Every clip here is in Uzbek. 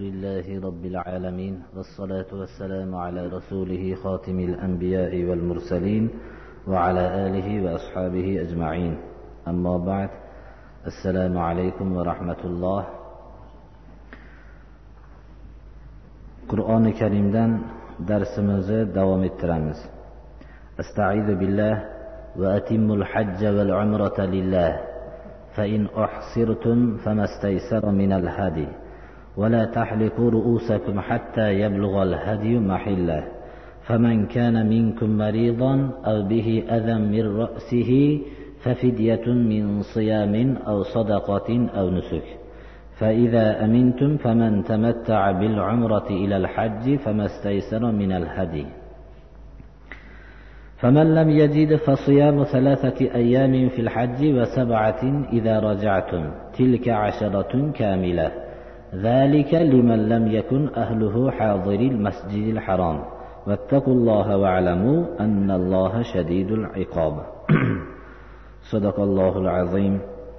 لله رب العالمين، والصلاة والسلام على رسوله خاتم الأنبياء والمرسلين وعلى آله وأصحابه أجمعين. أما بعد، السلام عليكم ورحمة الله. Qur'oni Karimdan darsimizni davom ettiramiz. Estaizu billah va atimmul hajja vel umrata lillah fa in uhsirtum famastaysara minal hadi wa la tahliqu ru'usakum hatta yablugha al-hadi mahillah faman kana minkum maridan aw bihi adhan min ra'sihi fafidyatun min siyamin aw sadaqatin aw nusuk فإذا أمنتم فمن تمتع بالعمرة إلى الحج فما استيسر من الهدي فمن لم يجد فصيام 3 أيام في الحج و7 إذا رجعتم تلك 10 كاملة ذلك لمن لم يكن أهله حاضر المسجد الحرام واتقوا الله واعلموا أن الله شديد العقاب. صدق الله العظيم.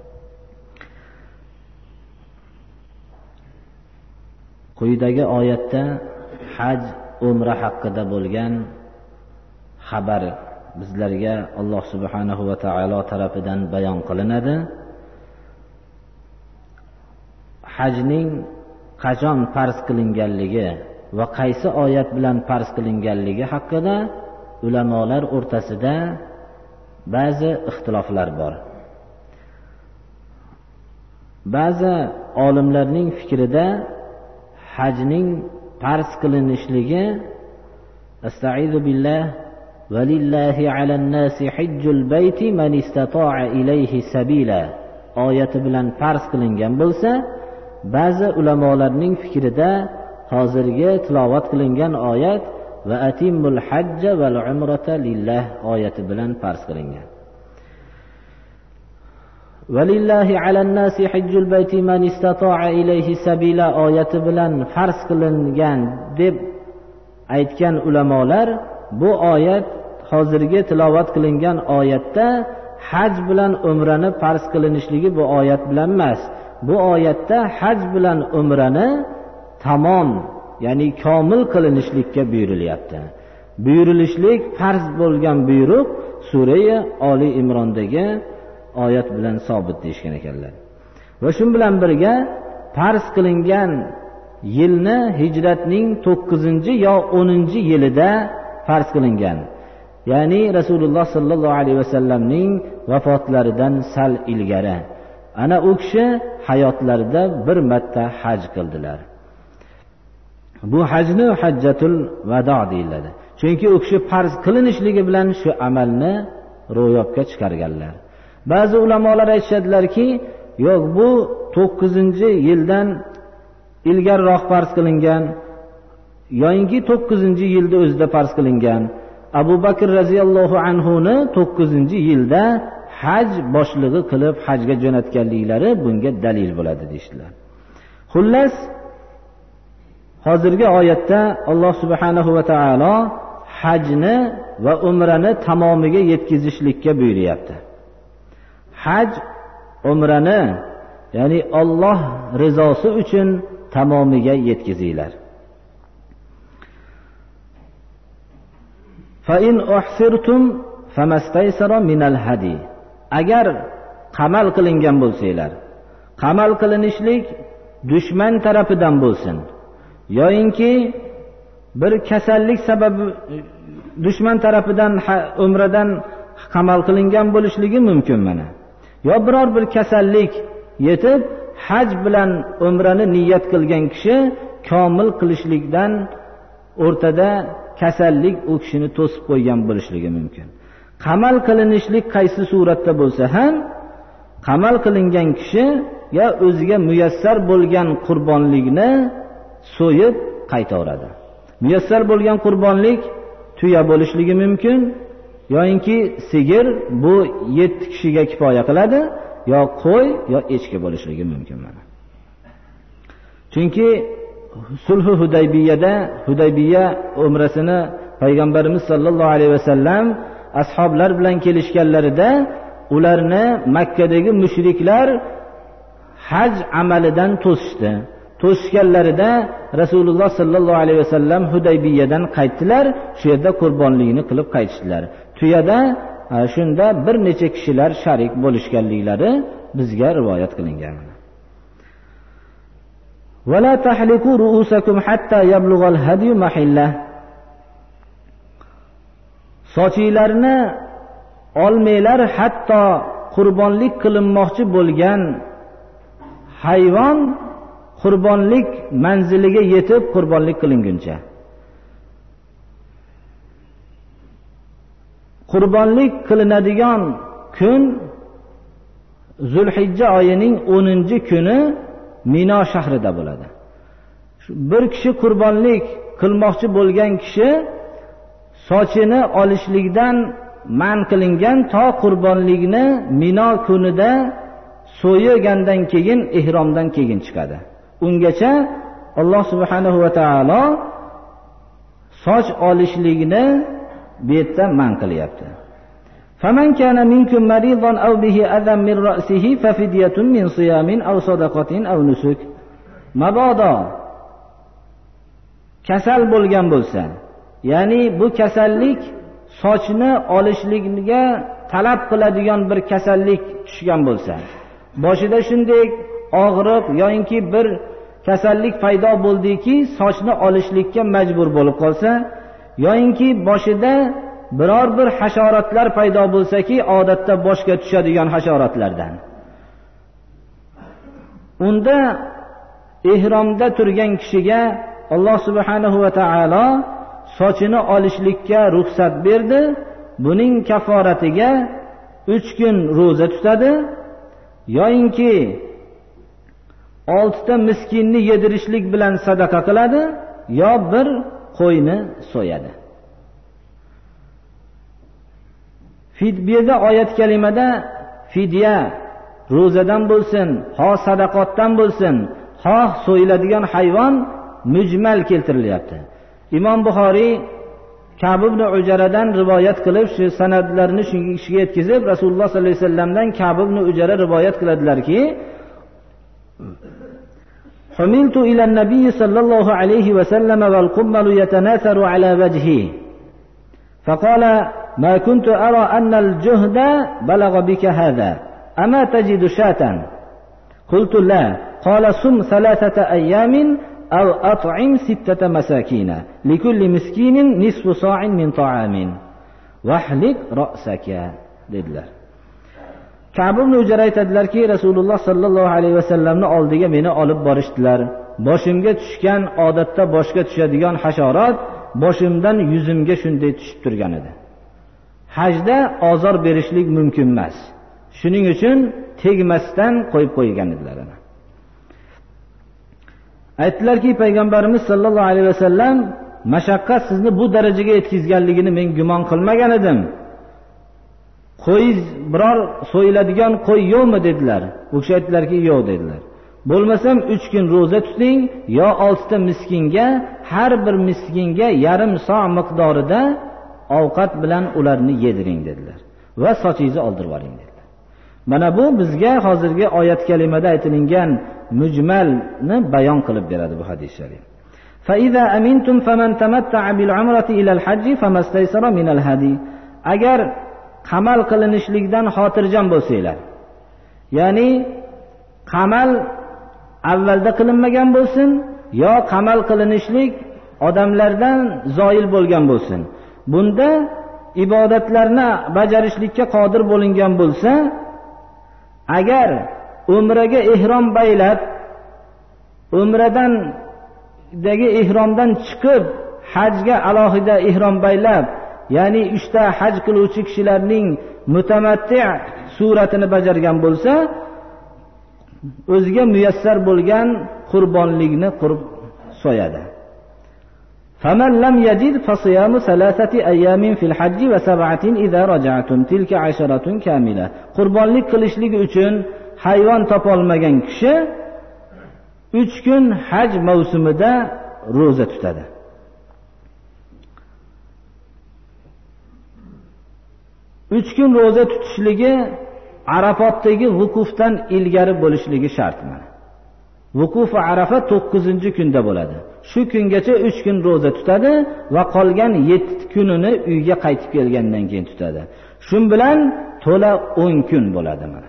Quyidagi oyatda haj, umra haqida bo'lgan xabar bizlarga Alloh subhanahu va taolo tarafidan bayon qilinadi. Hajning qachon farz qilinganligi va qaysi oyat bilan farz qilinganligi haqida ulamolar o'rtasida ba'zi ixtiloflar bor. Ba'zi olimlarning fikrida hajning farz qilinishligi Estaizu billah valillahi alan nasi hajjul bayti man istata'a ilayhi sabila oyati bilan farz qilingan bo'lsa, ba'zi ulamolarning fikrida hozirgi tilovat qilingan oyat va atimmul hajja val umrata lillah oyati bilan farz qilingan. Valillahi alan nasi hajjul bayti man istata'a ilayhi sabila oyati bilan farz qilingan deb aytgan ulamolar, bu oyat hozirgi tilovat qilingan oyatda haj bilan umrani farz qilinishligi bu oyat bilan emas. Bu oyatda haj bilan umrani tamom, ya'ni komil qilinishlikka buyurilyapti. Buyurilishlik farz bo'lgan buyruq Sura-i Oli Imrondagi oyat bilan sobit deyishgan ekanlar. Va shu bilan birga farz qilingan yilni hijratning 9 yo 10 yilida farz qilingan. Ya'ni Rasululloh sallallohu alayhi vasallamning vafotlaridan sal ilgari. Ana u kishi hayotlarida bir marta haj qildilar. Bu hajni hajjatul vado deyiladi. Chunki u kishi farz qilinishligi bilan shu amalni ro'yobga chiqarganlar. Ba'zi ulamolar aytishadilarki, yo'q, bu 9-yildan ilgariroq farz qilingan, yo'inki 9-yilda o'zida farz qilingan. Abu Bakr radhiyallohu anhu ni 9-yilda haj boshlig'i qilib hajga jo'natganliklari bunga dalil bo'ladi deyshtilar. Xullas, hozirgi oyatda Alloh subhanahu va taolo hajni va umrani tamomiga yetkazishlikka buyuryapti. Haj, umrani, ya'ni Alloh rizosi uchun tamomiga yetkazinglar. Fa in uhsirtum famastaysara minal hadi. Agar qamal qilingan bo'lsanglar, qamal qilinishlik dushman tarafidan bo'lsin, yo'inki bir kasallik sababi dushman tarafidan umradan qamal qilingan bo'lishligi mumkin mana. Yo biror bir kasallik yetib haj bilan umrani niyat qilgan kishi komil qilishlikdan o'rtada kasallik u kishini to'sib qo'ygan bo'lishligi mumkin. Qamal qilinishlik qaysi suratda bo'lsa ham, qamal qilingan kishi ya o'ziga muyassar bo'lgan qurbonlikni so'yib qaytaveradi. Muyassar bo'lgan qurbonlik tuya bo'lishligi mumkin, yo'inki sigir, bu 7 kishiga kifoya qiladi, yo qo'y yo echki bo'lishligi mumkin mana. Chunki sulh-u Hudaybiyada, Hudaybiya umrasini payg'ambarimiz sollallohu alayhi vasallam ashoblar bilan kelishganlarida ularni Makka dagi mushriklar haj amalidan to'sishdi. to'sganlarida Rasululloh sallallohu alayhi vasallam Hudaybiyadan qaytdilar, shu yerda qurbonligini qilib qaytishdilar. Tuyada shunda bir necha kishilar sharik bo'lishganliklari bizga rivoyat qilingan. ولا تحلقوا رؤوسكم حتى يبلغ الهدي محله. Sochinglarni olmanglar hatto qurbonlik qilinmoqchi bo'lgan hayvon qurbonlik manziliga yetib qurbonlik qilinguncha. Qurbonlik qilinadigan kun Zulhijja oyining 10-kuni Mino shahrida bo'ladi. Bir kishi qurbonlik qilmoqchi bo'lgan kishi sochini olishlikdan man qilingan, to qurbonlikni Mino kunida so'ygandan keyin ihromdan keyin chiqadi. Ungacha Alloh subhanahu va taolo soch olishlikni bu yerda man qilyapti. فَمَنْ كَانَ مِنْكُمْ مَرِيضًا أَوْ بِهِ أَذًى مِنْ رَأْسِهِ فَفِدْيَةٌ مِنْ صِيَامٍ أَوْ صَدَقَةٍ أَوْ نُسُكٍ. Mabodo kasal bo'lgan bo'lsa, ya'ni bu kasallik sochni olishlikga talab qiladigan bir kasallik tushgan bo'lsa, boshida shunday og'riq yoki bir kasallik paydo bo'ldiki, sochni olishlikka majbur bo'lib qolsa, yoki boshida biror bir hasharotlar paydo bo'lsa-ki, odatda boshga tushadigan hasharotlardan, unda ihromda turgan kishiga Alloh subhanahu va taolo sochini olishlikka ruxsat berdi. Buning kaforatiga 3 kun roza tutadi yoinki 6 ta miskinni yedirishlik bilan sadaqa qiladi yo bir qo'yni so'yadi. Fidyada oyat kalimada fidya ro'zadan bo'lsin, ho sadaqotdan bo'lsin, ho so'yiladigan hayvon mujmal keltirilyapti. Imom Buxoriy Ka'b ibn Ujaradan rivoyat qilib, shu sanadlarni shunga kishiga yetkazib, Rasululloh sollallohu alayhi vasallamdan Ka'b ibn Ujara rivoyat qiladilarki, حملت إلى النبي صلى الله عليه وسلم والقمل يتناثر على وجهه فقال ما كنت أرى أن الجهد بلغ بك هذا أما تجد شاة قلت لا قال صم 3 أيام أو أطعم 6 مساكين لكل مسكين نصف صاع من طعام واحلق رأسك dedilar. Ka'b ibn Ujara aytadilarki, Rasululloh sallallohu alayhi vasallamni oldiga meni olib borishdilar. Boshimga tushgan, odatda boshga tushadigan hasharot boshimdan yuzimga shunday tushib turgan edi. Hajda ozor berishlik mumkin emas. Shuning uchun tegmasdan qo'yib qo'ygan edilar. Aytdilarki, payg'ambarimiz sallallohu alayhi vasallam mashaqqat sizni bu darajaga yetkazganligini men gumon qilmagan edim. Qo'yiz biror so'yiladigan qo'y yo'qmi dedilar. U kishi aytdilarki, yo'q dedilar. Bo'lmasam 3 kun roza tuting yo 6 ta miskinga, har bir miskinga yarim so' miqdorida ovqat bilan ularni yediring dedilar va sochingizni oldirib oling dedilar. Mana bu bizga hozirgi oyat kalimada aytilgan mujmalni bayon qilib beradi bu hadis sharif. Fa iza amintum faman tamatta'a bil umrati ila al hajj famastaysara min al hadi. Agar qamal qilinishlikdan xotirjam bo'lsanglar, ya'ni qamal avvalda qilinmagan bo'lsin yo qamal qilinishlik odamlardan zoil bo'lgan bo'lsin, bunda ibodatlarni bajarishlikka qodir bo'lingan bo'lsa, agar umraga ihrom baylab, umradan dagi ihromdan chiqib hajga alohida ihrom baylab, ya'ni 3 ta haj qiluvchi kishilarning mutamatti' suratini bajargan bo'lsa, o'ziga muyassar bo'lgan qurbonlikni qurib so'yadi. فَمَنْ لَمْ يَجِدْ فَصِيَامُ 3 أَيَّامٍ فِي الْحَجِّ و7 إِذَا رَجَعْتُمْ تِلْكَ 10 كَامِلَةٌ. Qurbonlik qilishlik uchun hayvon topolmagan kishi 3 kun haj mavsumida roza tutadi. Üç gün roza tutishligi Arafotdagi vukufdan ilgari bo'lishligi shart. Vukufi Arafa 9-kunda bo'ladi. Shu kungacha 3 kun roza tutadi va qolgan 7 kunini uyga qaytib kelgandan keyin tutadi. Shun bilan to'la 10 kun bo'ladi mana.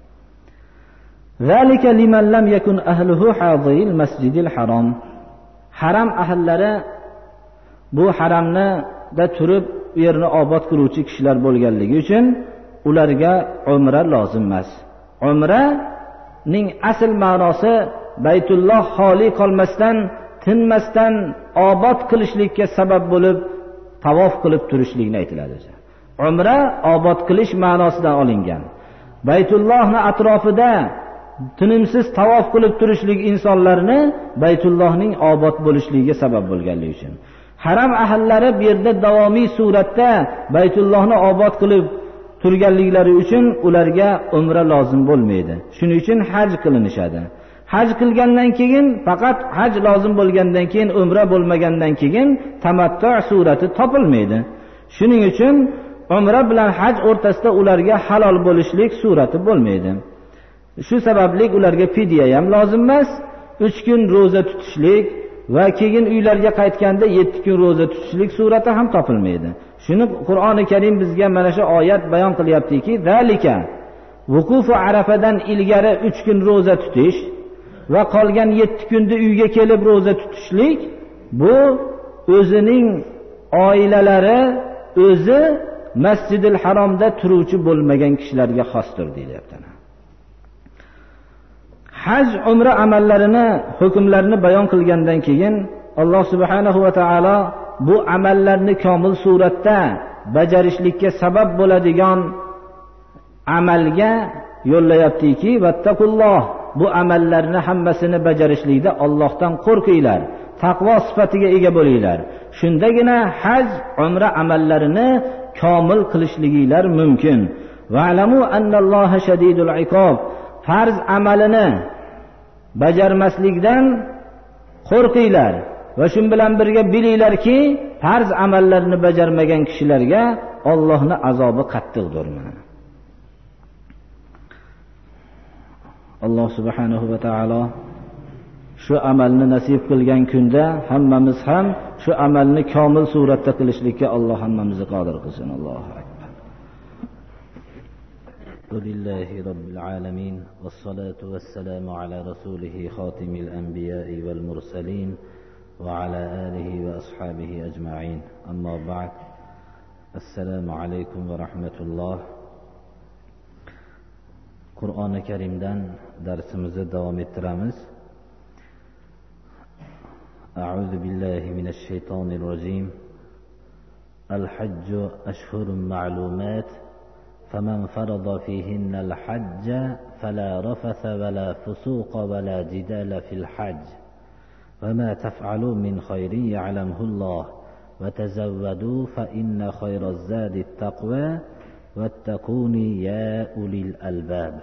Zalika liman lam yakun ahluhu hadiril masjidil haram. Haram ahllari bu haramni da turib yerni obod qiluvchi kishilar bo'lganligi uchun ularga umra lozim emas. Umraning asl ma'nosi Baytulloh xoli qolmasdan, tinmasdan obod qilishlikka sabab bo'lib tavof qilib turishlikni aytiladi. Umra obod qilish ma'nosidan olingan. Baytullohning atrofida tinimsiz tavof qilib turishlik insonlarni Baytullohning obod bo'lishligiga sabab bo'lganligi uchun. Haram ahllari bu yerda davomiy suratda Baytullohni obod qilib turganliklari uchun ularga umra lozim bo'lmaydi. Shuning uchun haj qilinishadi. Haj qilgandan keyin faqat haj lozim bo'lgandan keyin umra bo'lmagandan keyin tamattu surati topilmaydi. Shuning uchun umra bilan haj o'rtasida ularga halol bo'lishlik surati bo'lmaydi. Shu sababli ularga fidya ham lozim emas. 3 kun roza tutishlik va keyin uylariga qaytganda 7 kun roza tutishlik surati ham topilmaydi. Shuni Qur'oni Karim bizga mana shu oyat bayon qilyaptiki, zalika vukufu Arafadan ilgari 3 kun roza tutish va qolgan 7 kunda uyga kelib roza tutishlik bu o'zining oilalari o'zi Masjidil Haromda turuvchi bo'lmagan kishilarga xosdir deyapti. Haj umra amallarini, hukmlarini bayon qilgandan keyin Alloh subhanahu va taolo bu amallarni komil suratda bajarishlikka sabab bo'ladigan amalga yo'llayaptiki, vattaqulloh, bu amallarni hammasini bajarishlikda Allohdan qo'rqinglar, taqvo sifatiga ega bo'linglar. Shundagina haj umra amallarini komil qilishliginglar mumkin. Va'lamu annalloha shadidul iqob. Farz amalini bajarmaslikdan qo'rqinglar va shun bilan birga bilinglarki, farz amallarni bajarmagan kishilarga Allohning azobi qattiqdir. Alloh subhanahu va taolo shu amalni nasib qilgan kunda hammamiz ham shu amalni komil suratda qilishlikka Alloh hammamizni qodir qilsin. Allohu akbar. لله رب العالمين والصلاة والسلام على رسوله خاتم الأنبياء والمرسلين وعلى آله وأصحابه أجمعين. أما بعد، السلام عليكم ورحمة الله. قرآن كريم دان درسimizni davom ettiramiz. أعوذ بالله من الشيطان الرجيم. الحج أشهر معلومات فمن فرض فيهن الحج فلا رفث ولا فسوق ولا جدال في الحج وما تفعلوا من خير يعلمه الله وتزودوا فإن خير الزاد التقوى واتقون يا أولي الألباب.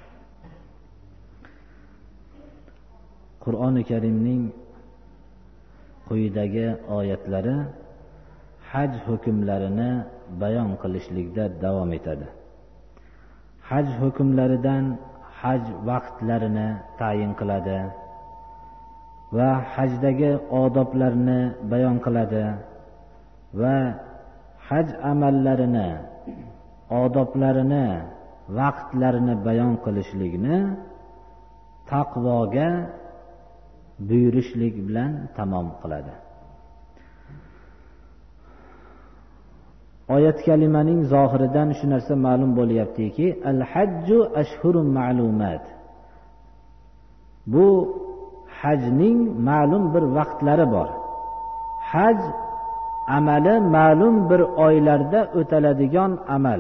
Qur'oni Karimning quyidagi oyatlari haj hukmlarini bayon qilishlikda davom etadi. Haj hukmlaridan haj vaqtlarini tayin qiladi va hajdagi odoblarni bayon qiladi va haj amallarini, odoblarini, vaqtlarini bayon qilishlikni taqvoga buyurishlik bilan tamom qiladi. Oyat kalimaning zohiridan shu narsa ma'lum bo'lyaptiki, al-hajju ashhurun ma'lumat. Bu hajning ma'lum bir vaqtlari bor. Haj amali ma'lum bir oylarda o'taladigan amal.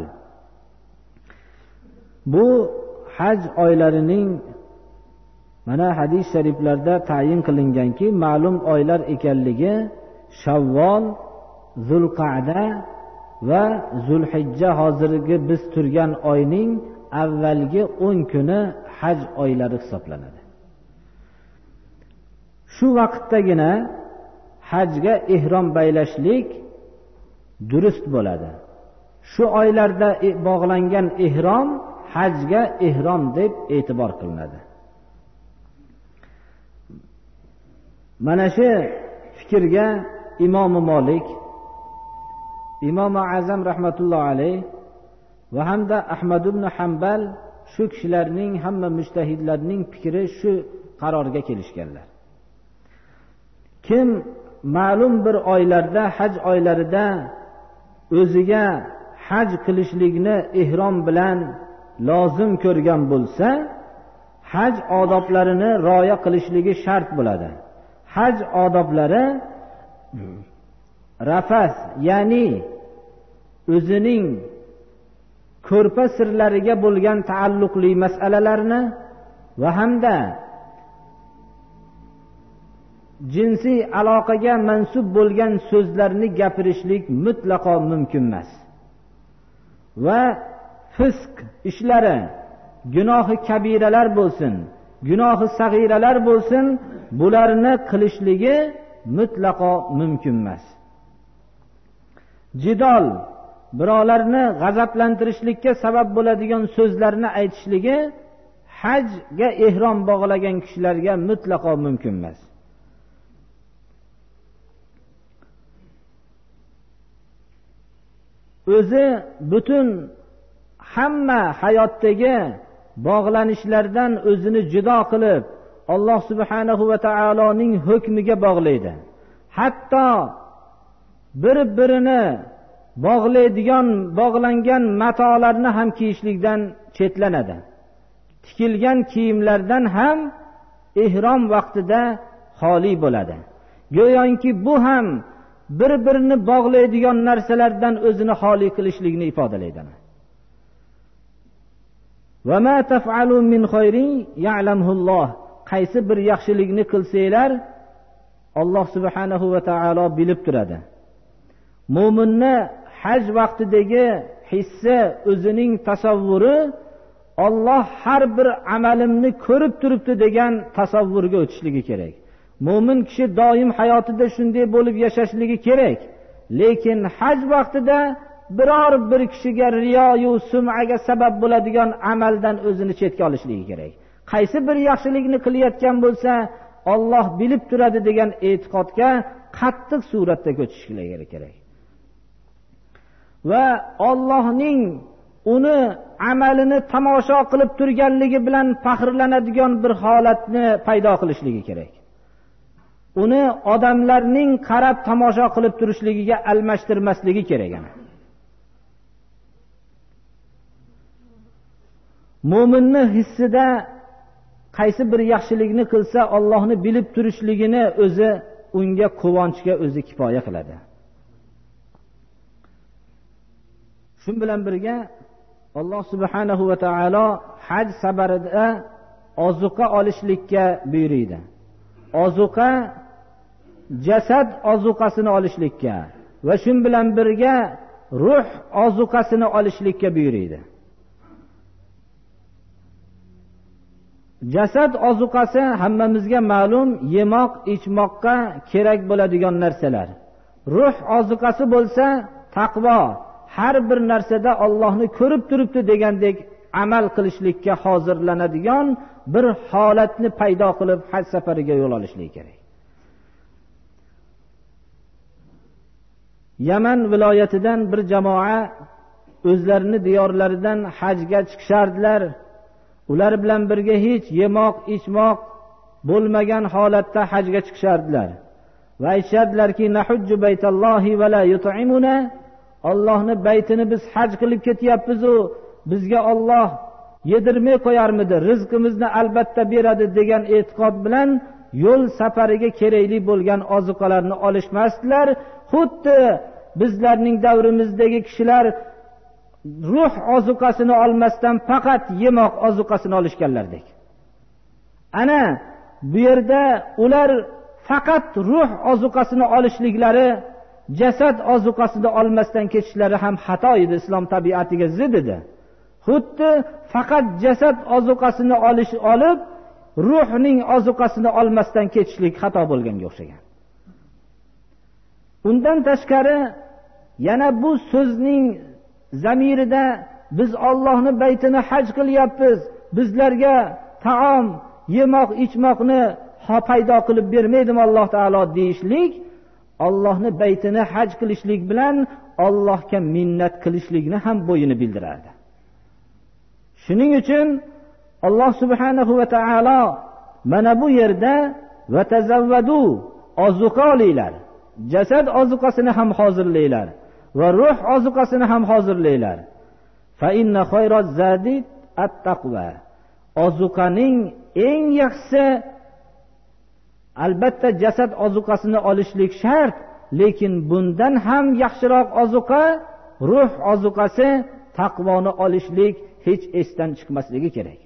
Bu haj oylarining mana hadis shariflarda tayin qilinganki, ma'lum oylar ekanligi Shavvol, Zulqa'da va Zulhijja, hozirgi biz turgan oyning avvalgi 10 kuni haj oylari hisoblanadi. Shu vaqtdagina hajga ihrom baylashlik durust bo'ladi. Shu oylarda bog'langan ihrom hajga ihrom deb e'tibor qilinadi. Mana shu fikrga Imom Malik, Imom Azam rahmatullohi alayh va hamda Ahmad ibn Hanbal shu kishilarning hamma mujtahidlarning fikri shu qarorga kelishganlar. Kim ma'lum bir oylarda, haj oylarida o'ziga haj qilishlikni ihrom bilan lozim ko'rgan bo'lsa, haj odoblarini rioya qilishligi shart bo'ladi. Haj odoblari rafas, ya'ni o'zining ko'rpa sirlariga bo'lgan taalluqli masalalarni va hamda jinsiy aloqaga mansub bo'lgan so'zlarni gapirishlik mutlaqo mumkin emas. Va fisq ishlari, gunohi kabiralar bo'lsin, gunohi sag'iralar bo'lsin, bularni qilishligi mutlaqo mumkin emas. Jidol, birovlarni g'azablantirishlikka sabab bo'ladigan so'zlarni aytishligi hajga ihrom bog'lagan kishilarga mutlaqo mumkin emas. O'zi butun hamma hayotdagi bog'lanishlardan o'zini judo qilib Alloh subhanahu va taoloning hukmiga bog'laydi. Hatto bir-birini bog'langan matolarni ham kiyishlikdan chetlanadi. Tikilgan kiyimlardan ham ihrom vaqtida xoli bo'ladi. Go'yoki bu ham bir-birini bog'laydigan narsalardan o'zini xoli qilishlikni ifodalaydi. Va ma taf'alu min khayrin ya'lamuhulloh. Qaysi bir yaxshilikni qilsanglar, Alloh subhanahu va taolo bilib turadi. Mo'minni haj vaqtidagi hissi, o'zining tasavvuri Alloh har bir amalimni ko'rib turibdi degan tasavvurga o'tishligi kerak. Mo'min kishi doim hayotida shunday bo'lib yashashligi kerak. Lekin haj vaqtida biror bir kishiga riyo yu sum'aga sabab bo'ladigan amaldan o'zini chetga olishligi kerak. Qaysi bir yaxshilikni qilayotgan bo'lsa, Alloh bilib turadi degan e'tiqodga qattiq suratda ko'chishligi kerak. Va Allohning uni amalini tomosha qilib turganligi bilan faxrlanadigan bir holatni paydo qilishligi kerak. Uni odamlarning qarab tomosha qilib turishligiga almashtirmasligi kerak. Mo'minni hissida qaysi bir yaxshilikni qilsa Allohni bilib turishligini o'zi unga quvonchga o'zi kifoya qiladi. Shun bilan birga Alloh subhanahu va taolo haj safarida ozuqa olishlikka buyurdi. Ozuqa jasad ozuqasini olishlikka va shun bilan birga ruh ozuqasini olishlikka buyurdi. Jasad ozuqasi hammamizga ma'lum, yemoq, ichmoqqa kerak bo'ladigan narsalar. Ruh ozuqasi bo'lsa taqvo, har bir narsada Allohni ko'rib turibdi degandek amal qilishlikka hozirlanadigan bir holatni paydo qilib haj safariga yo'l olishlik kerak. Yaman viloyatidan bir jamoa o'zlarini diyorlaridan hajga chiqishardilar. Ular bilan birga hech yemoq, ichmoq bo'lmagan holatda hajga chiqishardilar. Va aytishardilarki, nahujju baytallohi va la yut'imuna. Allohning baytini biz haj qilib ketyapmiz, bizga Alloh yedirmay qo'yarmidi? Rizqimizni albatta beradi degan e'tiqod bilan yo'l safariga kerakli bo'lgan ozuqalarni olishmasdilar. Xuddi bizlarning davrimizdagi kishilar ruh ozuqasini olmasdan faqat yemoq ozuqasini olishganlardek. Ana bu yerda ular faqat ruh ozuqasini olishliklari, jasad ozuqasini olmasdan ketishlari ham xato edi, islom tabiatiga zid edi. Xuddi faqat jasad ozuqasini olib, ruhning ozuqasini olmasdan ketishlik xato bo'lganga o'xshagan. Undan tashqari yana bu so'zning zamirida biz Allohning baytini haj qilyapmiz, bizlarga taom, yemoq, ichmoqni paydo qilib bermaydim Alloh taolo deyishlik, Allohni baytini haj qilishlik bilan Allohga minnat qilishlikni ham bo'yini bildiradi. Shuning uchun Alloh subhanahu va taolo mana bu yerda va tazavvadu, ozuqa olinglar, jasad ozuqasini ham hozirlaylar va ruh ozuqasini ham hozirlaylar. Fa inna khayraz zadi at-taqva. Ozuqaning eng yaxshisi albatta jasad ozuqasini olishlik shart, lekin bundan ham yaxshiroq ozuqa ruh ozuqasi, taqvoni olishlik hech esdan chiqmasligi kerak.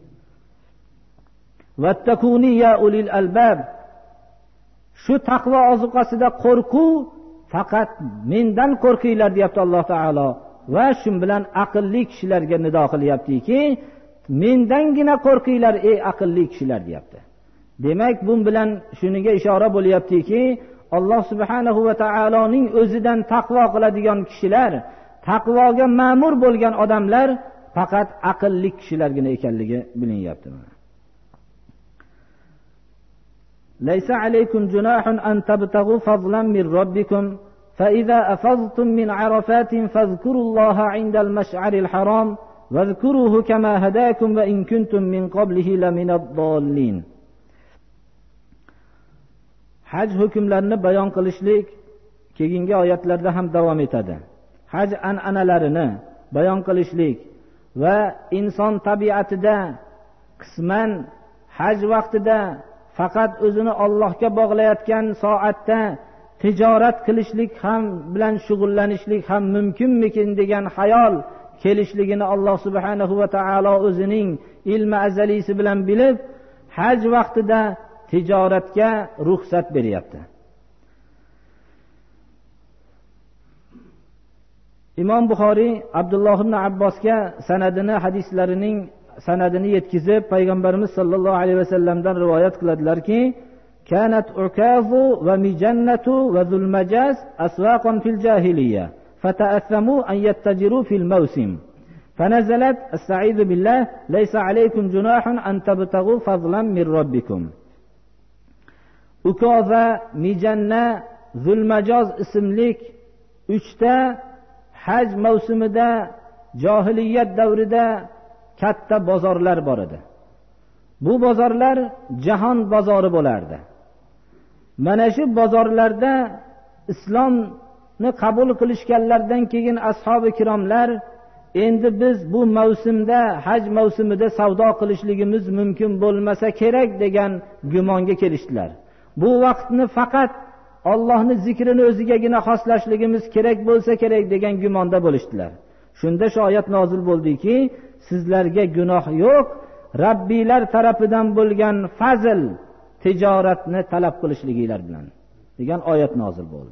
Wattakuni ya ulil albab. Shu taqvo ozuqasida qo'rquv, faqat mendan qo'rqinglar deyapti Alloh taolo va shu bilan aqlli kishilarga nido qilyaptiki, mendangina qo'rqinglar ey aqlli kishilar deyapti. Demak, bu bilan shuniga ishora bo'lyaptiki, Alloh subhanahu va taoloning o'zidan taqvo qiladigan kishilar, taqvoga ma'mur bo'lgan odamlar faqat aqlli kishilargina ekanligi bilinyapti. Laysa alaykum junahun an tabtaghu fadlan min rabbikum fa idza afadtum min arafatin fadhkurullaha 'inda al-mash'aril haram wadhkuruhu kama hadakum wa in kuntum min qablihi laminad-dallin. Haj hukmlarini bayon qilishlik keyingi oyatlarda ham davom etadi. Haj an'analarini bayon qilishlik va inson tabiatida qisman haj vaqtida faqat o'zini Allohga bog'layotgan soatda tijorat qilishlik ham bilan shug'ullanishlik ham mumkinmikin degan xayol kelishligini Alloh subhanahu va taolo o'zining ilmi azalisi bilan bilib, haj vaqtida tijoratga ruxsat beryapti. Imom Buxoriy Abdulloh ibn Abbosga hadislarining sanadini yetkizib, payg'ambarimiz sollallohu alayhi vasallamdan rivoyat qiladilarki, kanat ukazu va mijannatu va zulmajaz aswaqan fil jahiliyya fata'assamu an yattajiru fil mawsim fanazalat asta'idhu billah laysa alaykum junahun an tabtaghu fadlan min rabbikum. Ukoza, mijanna, zulmajoz ismlik 3 ta haj mavsumida johiliyat davrida katta bozorlar bor edi. Bu bozorlar jahon bozori bo'lardi. Mana shu bozorlarda islomni qabul qilishganlardan keyin ashabi kiromlar endi biz bu mavsumda, haj mavsumida savdo qilishligimiz mumkin bo'lmasa kerak degan gumonga kelishdilar. Bu vaqtni faqat Allohning zikrini o'zigagina xoslashligimiz kerak bo'lsa kerak degan gumonda bo'lishdilar. Shunda shu oyat nozil bo'ldiki, sizlarga gunoh yo'q, Rabbiylar tarafidan bo'lgan fazl tijoratni talab qilishliginglar bilan degan oyat nozil bo'ldi.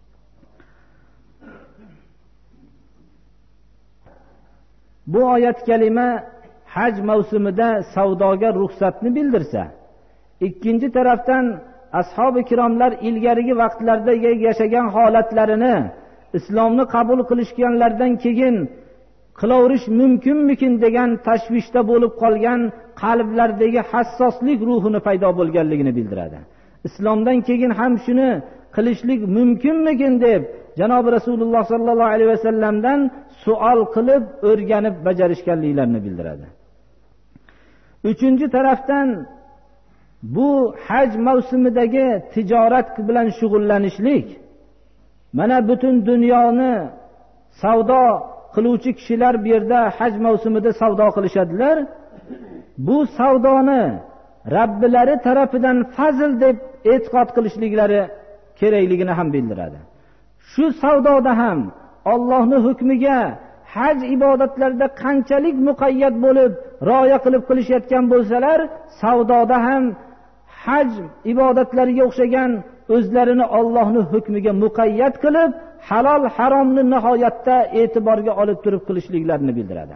Bu oyat kalima haj mavsumida savdoga ruxsatni bildirsa, ikkinchi tarafdan ashabi kiromlar ilgarigi vaqtlarda yashagan holatlarini islomni qabul qilishganlardan keyin qilaverish mumkinmikin degan tashvishda bo'lib qolgan qalblardagi hassoslik ruhini paydo bo'lganligini bildiradi. Islomdan keyin ham shuni qilishlik mumkinmikin deb janob Rasululloh sollallohu alayhi vasallamdan savol qilib o'rganib bajarishganliklarini bildiradi. Uchinchi tarafdan bu haj mavsumidagi tijorat bilan shug'ullanishlik, mana butun dunyoni savdo qiluvchi kishilar bu yerda haj mavsumida savdo qilishadilar. Bu savdoni Rabbilari tarafidan fazl deb e'tiqod qilishliklari kerakligini ham bildiradi. Shu savdoda ham Allohning hukmiga haj ibodatlarida qanchalik muqayyat bo'lib rioya qilib qilishayotgan bo'lsalar, savdoda ham haj ibodatlariga o'xshagan o'zlarini Allohning hukmiga muqayyat qilib, halol haromni nihoyatda e'tiborga olib turib qilishliklarini bildiradi.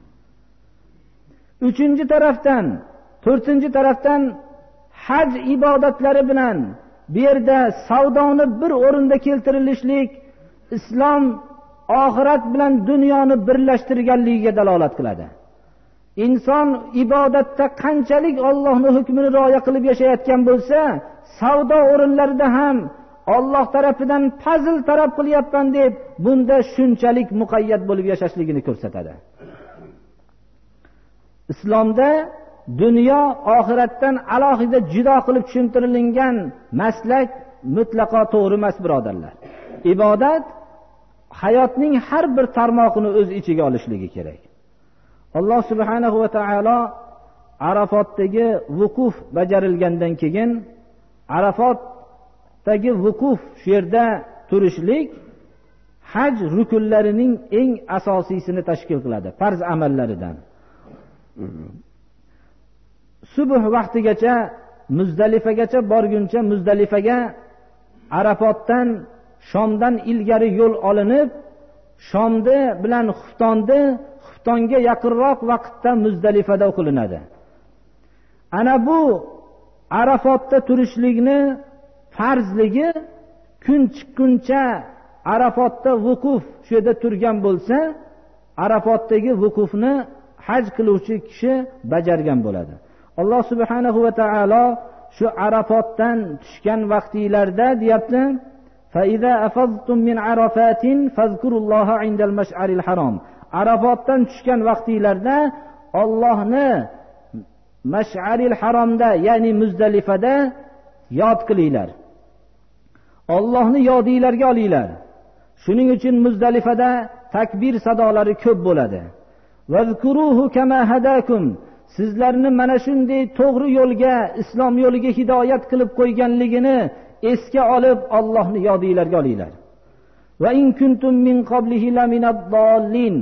Uchinchi tarafdan, to'rtinchi tarafdan haj ibodatlari bilan bu yerda savdoni bir o'rinda keltirilishlik islom oxirat bilan dunyoni birlashtirganligiga dalolat qiladi. inson ibodatda qanchalik Allohning hukmini rioya qilib yashayotgan bo'lsa, savdo o'rinlarida ham Alloh tarafidan fazl talab qilyapman deb bunda shunchalik muqayyat bo'lib yashashligini ko'rsatadi. Islomda dunyo oxiratdan alohida judo qilib tushuntirilgan maslak mutlaqo to'g'ri emas, birodarlar. Ibodat hayotning har bir tarmog'ini o'z ichiga olishligi kerak. Alloh subhanahu va taolo Arafotdagi vukuf bajarilgandan keyin Arafotdagi vukuf, shu yerda turishlik haj rukunlarining eng asosiysini tashkil qiladi, farz amallaridan. Subh vaqtigacha Muzdalifagacha borguncha, Muzdalifaga Arafotdan Shomdan ilgari yo'l olinib, Shomda bilan Xuftonga yaqinroq vaqtda Muzdalifada o'qilinadi. Ana bu Arafotda turishlikni farzligi kun chiqquncha Arafotda vukuf shu yerda turgan bo'lsa, Arafotdagi vukufni haj qiluvchi kishi bajargan bo'ladi. Alloh subhanahu va taolo shu Arafotdan tushgan vaqtinglarda deyapti: "Fa-iza afadtum min Arafatin fazkurulloha indal mash'aril harom." Arafotdan tushgan vaqtinglarda Allohni Mash'aril haromda, ya'ni Muzdalifada yod qilinglar. Allohni yodinglarga olinglar. Shuning uchun Muzdalifada takbir sadolari ko'p bo'ladi. Vazkuruhu kama hadakum. Sizlarni mana shunday to'g'ri yo'lga, islom yo'liga hidoyat qilib qo'yganligini esga olib Allohni yodinglarga olinglar. Va in kuntum min qablihi laminad-dallin.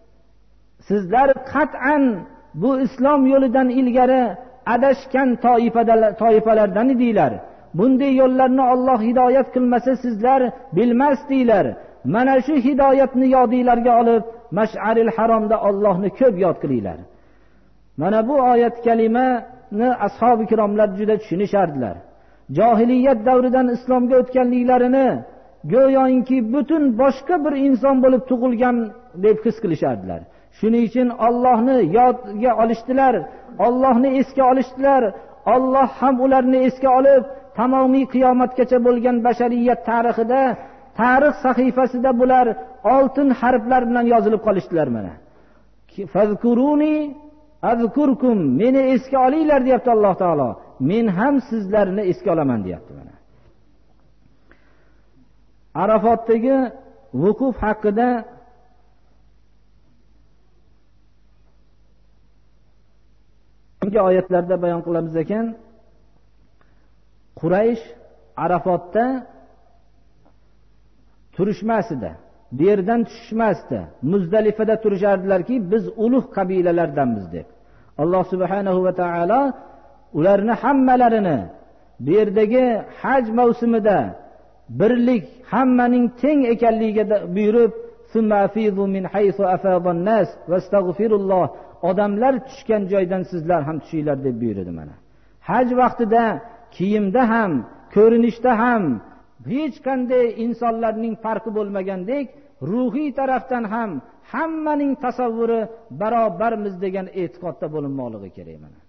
Sizlar qat'an bu islom yo'lidan ilgari adashgan toifalardan edinglar. Bunday yo'llarni Alloh hidoyat qilmasa sizlar bilmasdinglar. Mana shu hidoyatni yodinglarga olib Mash'aril haromda Allohni ko'p yod qilinglar. Mana bu oyat kalimani ashabi kiromlar juda tushunishardilar. Jahiliyat davridan islomga o'tganliklarini go'yoki butun boshqa bir inson bo'lib tug'ilgan deb his qilishardilar. Shuning uchun Allohni yodga olishdilar, Allohni esga olishdilar. Alloh ham ularni esga olib, tamomiy qiyomatgacha bo'lgan bashariyat tarixida, tarix sahifasida bular oltin harflar bilan yozilib qolishdilar mana. Fazkuruni azkurkum, meni esga olinglar deyapti Alloh taolo. Men ham sizlarni esga olaman deyapti mana. Arafotdagi vukuf haqida oyatlarda bayon qilamiz ekan, Quraysh Arafotda turishmasdi, bu yerdan tushishmasdi, Muzdalifada turishardilarki, biz ulug' qabilalardanmiz deb. Alloh subhanahu va taolo ularni hammalarini bu yerdagi haj mavsumida birlik, hammaning teng ekanligiga buyurib, "Summa afizu min haythu afadhan nas vastaghfirulloh." Odamlar tushgan joydan sizlar ham tushinglar deb buyurdi mana. Haj vaqtida kiyimda ham, ko'rinishda ham hech qanday insonlarning farqi bo'lmagandek, ruhiy tarafdan ham hammaning tasavvuri barobarmiz degan e'tiqodda bo'linmoqligi kerak mana.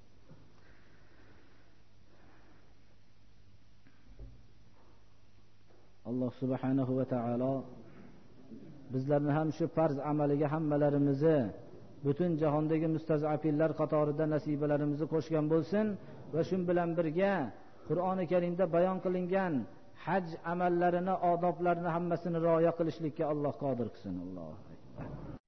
Alloh subhanahu va taolo bizlarni ham shu farz amaliga hammalarimizni butun jahondagi mustazafillar qatorida nasibalarimizni qo'shgan bo'lsin va shu bilan birga Qur'oni Karimda bayon qilingan haj amallarini, odoblarini hammasini rioya qilishlikka Alloh qodir qilsin. Allohu akbar.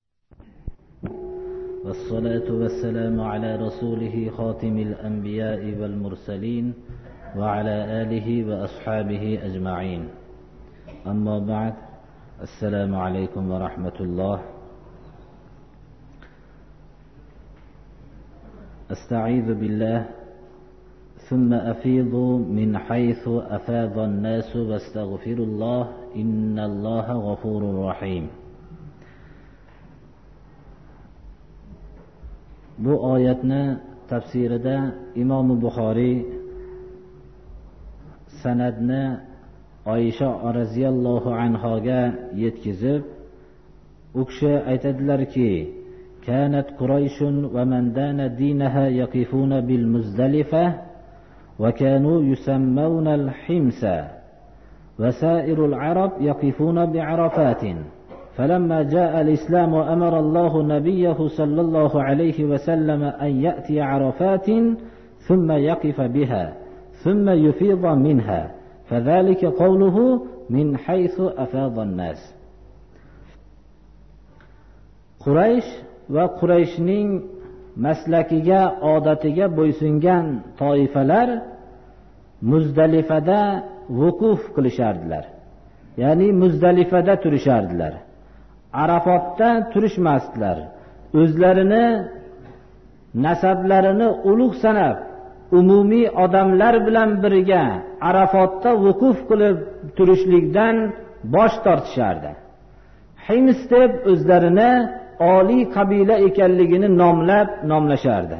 Vassalatu vassalamu ala rasulihi xotimil anbiya'i val mursalin va ala alihi va ashabihi ajma'in. Amma ba'd. Assalomu alaykum va rahmatulloh. أستعيذ بالله ثم أفيضوا من حيث أفاض الناس واستغفروا الله إن الله غفور رحيم. Bu oyatni tafsirida Imom Buxoriy sanadni Oysha radhiyallohu anhoga yetkazib, u kishi aytadilarki, كانت قريش ومن دان دينها يقفون بالمزدلفة وكانوا يسمون الحمص وسائر العرب يقفون بعرفات فلما جاء الإسلام أمر الله نبيه صلى الله عليه وسلم أن يأتي عرفات ثم يقف بها ثم يفيض منها فذلك قوله من حيث أفاض الناس. Quraysh va Qurayshning maslakiga, odatiga bo'ysungan toifalar Muzdalifada vukuf qilishardilar. Ya'ni Muzdalifada turishardilar. Arafotda turishmasdilar. O'zlarini nasablarini ulug' sanab, umumiy odamlar bilan birga Arafotda vukuf qilib turishlikdan bosh tortishardi. Hims deb o'zlarini oliy qabila ekanligini nomlashardi.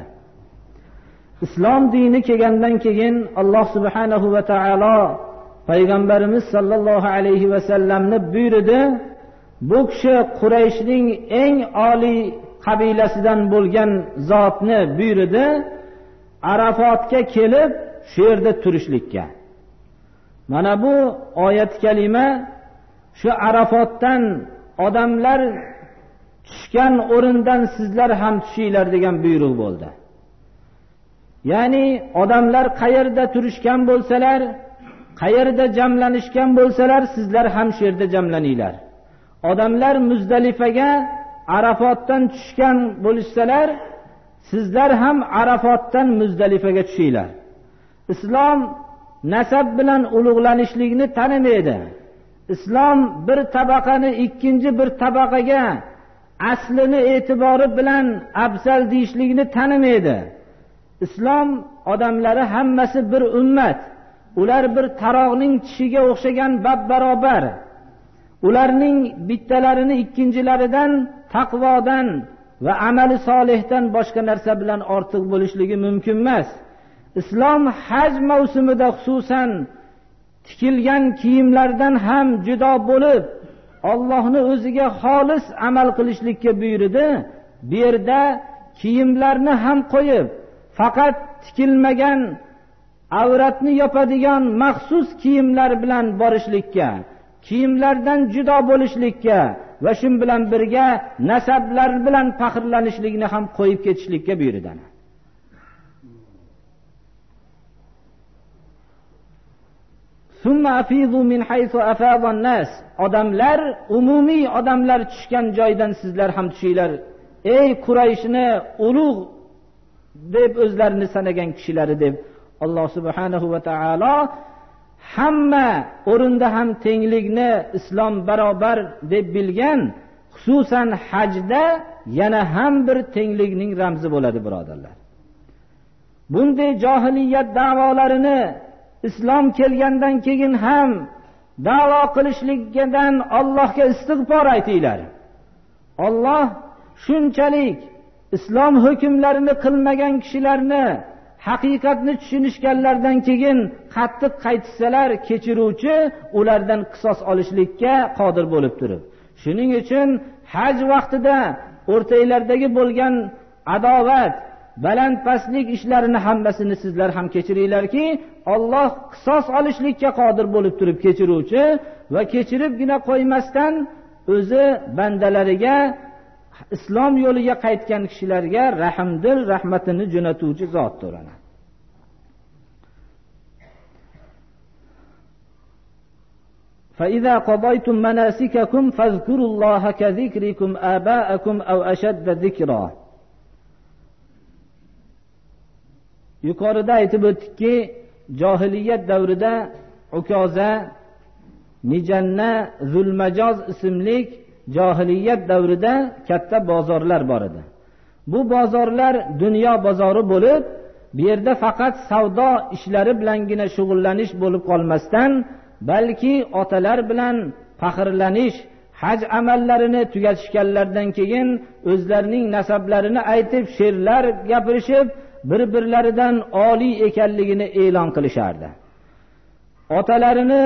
Islom dini kelgandan keyin Alloh subhanahu va taolo payg'ambarimiz sollallohu alayhi va sallamni buyurdi. Bu kishi Qurayshning eng oliy qabilasidan bo'lgan zotni buyurdi Arafotga kelib shu yerda turishlikka. Mana bu oyat kalima shu Arafotdan odamlar tushgan o'rindan sizlar ham tushinglar degan buyruq bo'ldi. Ya'ni odamlar qayerda turishgan bo'lsalar, qayerda jamlanishgan bo'lsalar, sizlar ham shu yerda jamlaninglar. Odamlar Muzdalifaga Arafotdan tushgan bo'lsalar, sizlar ham Arafotdan Muzdalifaga tushinglar. Islom nasab bilan ulug'lanishlikni tanimaydi. Islom bir tabaqani ikkinchi bir tabaqaga aslini e'tibori bilan afzal deyishlikni tanimaydi. Islom odamlari hammasi bir ummat. Ular bir taroqning tishiga o'xshagan bab-barobar. Ularning bittalarini ikkinchilaridan taqvodan va amali solihdan boshqa narsa bilan ortiq bo'lishligi mumkin emas. Islom haj mavsumida xususan tikilgan kiyimlardan ham judo bo'lib, Allohning o'ziga xolis amal qilishlikka buyurdi. Bu yerda kiyimlarni ham qo'yib, faqat tikilmagan avratni yopadigan maxsus kiyimlar bilan borishlikka, kiyimlardan judo bo'lishlikka va shu bilan birga nasablar bilan faxrlanishlikni ham qo'yib ketishlikka buyurdi. Summa afidu min haythu afada an-nas. Odamlar, umumiy odamlar tushgan joydan sizlar ham tushinglar. Ey Qurayshni ulug' deb o'zlarini sanagan kishilari deb Alloh subhanahu va taolo hamma o'rinda ham tenglikni islom barobar deb bilgan, xususan hajda yana ham bir tenglikning ramzi bo'ladi, birodarlar. Bunday johiliyat da'volarini islom kelgandan keyin ham da'vo qilishlikdan Allohga istig'for aytinglar. Alloh shunchalik islom hukmlarini qilmagan kishilarni haqiqatni tushunishganlardan keyin qattiq qaytsalar kechiruvchi, ulardan qisos olishlikka qodir bo'lib turib. Shuning uchun haj vaqtida o'rtanglardagi bo'lgan adovat, baland pastlik ishlarini hammasini sizlar ham kechiringlarki, Alloh qisos olishlikka qodir bo'lib turib kechiruvchi va kechiribgina qo'ymasdan o'zi bandalariga islom yo'liga qaytgan kishilarga rahmdil, rahmatini jo'natuvchi zotdir. فَإِذَا قَضَيْتُمْ مَنَاسِكَكُمْ فَاذْكُرُوا اللَّهَ كَذِكْرِكُمْ آبَاءَكُمْ أَوْ أَشَدَّ ذِكْرًا. Yuqorida aytib o'tdikki, johiliyat davrida Ukoza, Mijanna, Zulmajoz ismli johiliyat davrida katta bozorlar bor edi. Bu bozorlar dunyo bozori bo'lib, bu yerda faqat savdo ishlari bilangina shug'ullanish bo'lib qolmasdan, balki otalar bilan faxrlanish, haj amallarini tugatishganlardan keyin o'zlarining nasablarini aytib, she'rlar gapirishib, bir-birlaridan oliy ekanligini e'lon qilishardi. Otalarini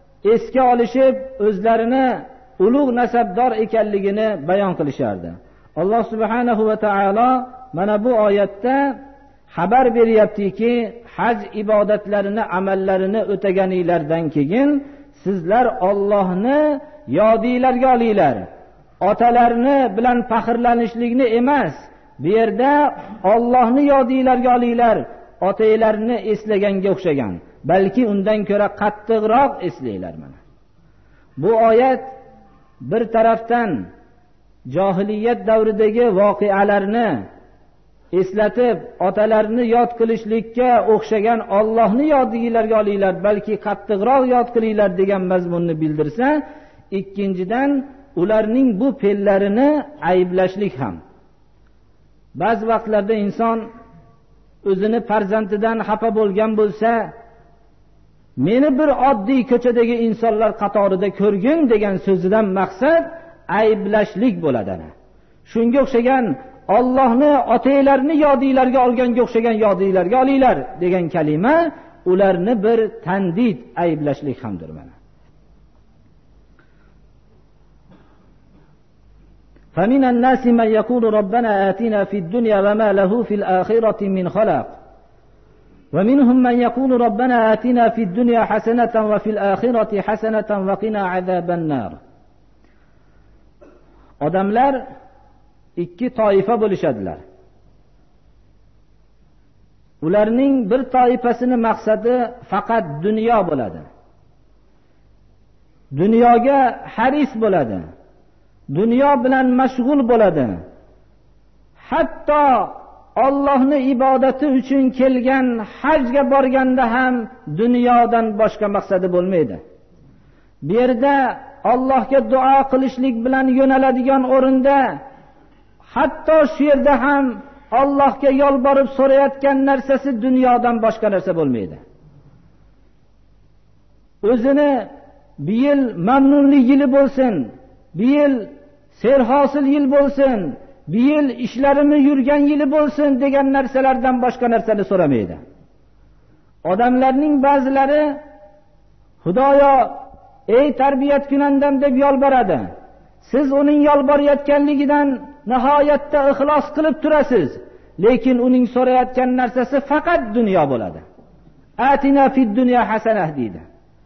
esga olishib, o'zlarini ulug' nasabdor ekanligini bayon qilishardi. Alloh subhanahu va taolo mana bu oyatda xabar beryaptiki, haj ibodatlarini, amallarini o'taganinglardan keyin sizlar Allohni yodinglarga olinglar. Otalarni bilan faxrlanishlikni emas, bu yerda Allohni yodinglarga olinglar. Otanglarni eslaganga o'xshagan, balki undan ko'ra qattiqroq eslanglar. Mana bu oyat bir tarafdan johiliyat davridagi voqealarni eslatib, otalarni yod qilishlikka o'xshagan Allohni yodinglarga olinglar, balki qattiqroq yod qilinglar degan mazmunni bildirsa, ikkinchidan ularning bu fe'llarini ayblashlik ham. Ba'zi vaqtlarda inson o'zini farzandidan xafa bo'lgan bo'lsa, meni bir oddiy ko'chadagi insonlar qatorida ko'rgin degan so'zidan maqsad ayblashlik bo'ladi. Shunga o'xshagan Allohni otanglarni yodinglarga olganga o'xshagan yodinglarga olinglar degan kalima ularni bir tandid, ayblashlik hamdir. Mana فمن الناس من يقول ربنا آتنا في الدنيا وما له في الآخرة من خلاق ومنهم من يقول ربنا آتنا في الدنيا حسنة وفي الآخرة حسنة وقنا عذاب النار. Odamlar ikki toifa bo'lishadilar. Ularning bir toifasini maqsadi faqat dunyo bo'ladi. Dunyoga haris bo'ladi. Dunyo bilan mashg'ul bo'ladi. Hatto Allohning ibodati uchun kelgan hajga borganda ham dunyodan boshqa maqsadi bo'lmaydi. Bu yerda Allohga duo qilishlik bilan yo'naladigan o'rinda hatto shu yerda ham Allohga yolborib so'rayotgan narsasi dunyodan boshqa narsa bo'lmaydi. O'zini bir yil mamnunlik yili bo'lsin, bir yil serhosil yil bo'lsin, bir yil ishlarimni yurgan yili bo'lsin degan narsalardan boshqa narsani so'ramaydi. Odamlarning ba'zilari Xudoyo ey tarbiyat kunandam deb yolboradi. Siz uning yolborayotganligidan nihoyatda ixlos qilib turasiz, lekin uning so'rayotgan narsasi faqat dunyo bo'ladi. Atina fid dunya hasanah deydi.